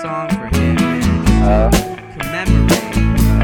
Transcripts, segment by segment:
song for him, man, to commemorate,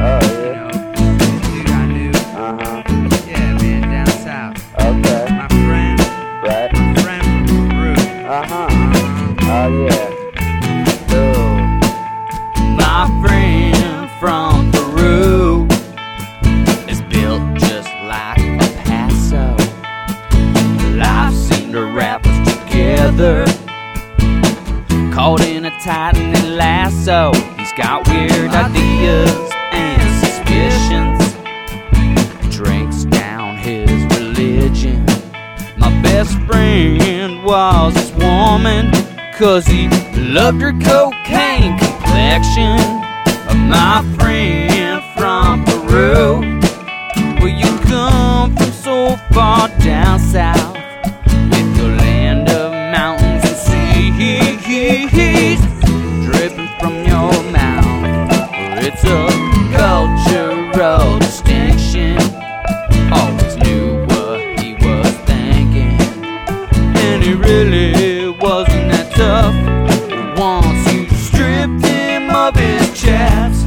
dude I knew. Yeah, man, down south. Okay. My friend. Right. My friend from Peru. Oh, yeah. Cool. My friend from Peru is built just like a Paso. Life seemed to wrap us together, caught in a tight knit lasso. He's got weird ideas and suspicions, drinks down his religion. My best friend was this woman, 'cause he loved her cocaine complexion. My friend from Peru, well, you come from so far down south, with your land of mountains and seas dripping from your mouth. Well, it's a cultural distinction. Always knew what he was thinking, and he really wasn't that tough. Once you stripped him of his chaps,